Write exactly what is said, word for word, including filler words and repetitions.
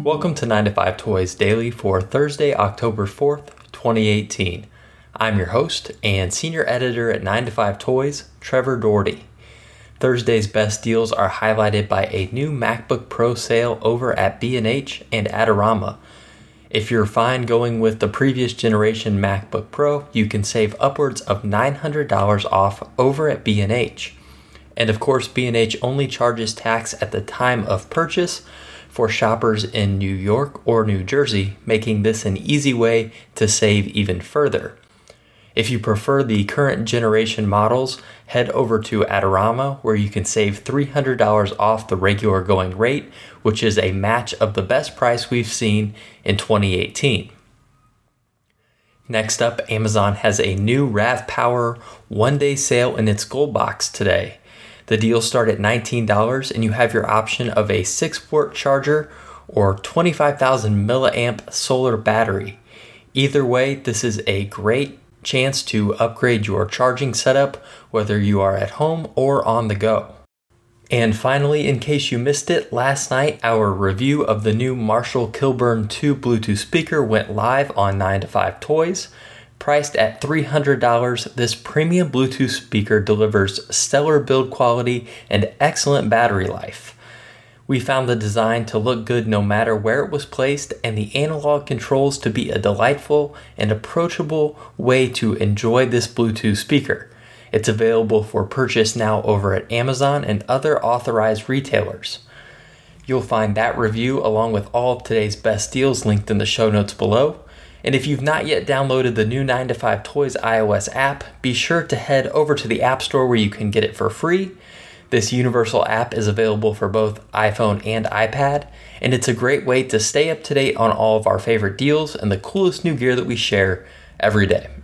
Welcome to nine to five Toys Daily for Thursday, October fourth, twenty eighteen. I'm your host and senior editor at nine to five Toys, Trevor Doherty. Thursday's best deals are highlighted by a new MacBook Pro sale over at B and H and Adorama. If you're fine going with the previous generation MacBook Pro, you can save upwards of nine hundred dollars off over at B and H. And of course, B and H only charges tax at the time of purchase for shoppers in New York or New Jersey, making this an easy way to save even further. If you prefer the current generation models, head over to Adorama, where you can save three hundred dollars off the regular going rate, which is a match of the best price we've seen in twenty eighteen. Next up, Amazon has a new RAVPower one-day sale in its Gold Box today. The deals start at nineteen dollars and you have your option of a six port charger or twenty-five thousand milliamp solar battery. Either way, this is a great chance to upgrade your charging setup, whether you are at home or on the go. And finally, in case you missed it, last night our review of the new Marshall Kilburn two Bluetooth speaker went live on nine to five Toys. Priced at three hundred dollars, this premium Bluetooth speaker delivers stellar build quality and excellent battery life. We found the design to look good no matter where it was placed, and the analog controls to be a delightful and approachable way to enjoy this Bluetooth speaker. It's available for purchase now over at Amazon and other authorized retailers. You'll find that review along with all of today's best deals linked in the show notes below. And if you've not yet downloaded the new nine to five Toys iOS app, be sure to head over to the App Store where you can get it for free. This universal app is available for both iPhone and iPad, and it's a great way to stay up to date on all of our favorite deals and the coolest new gear that we share every day.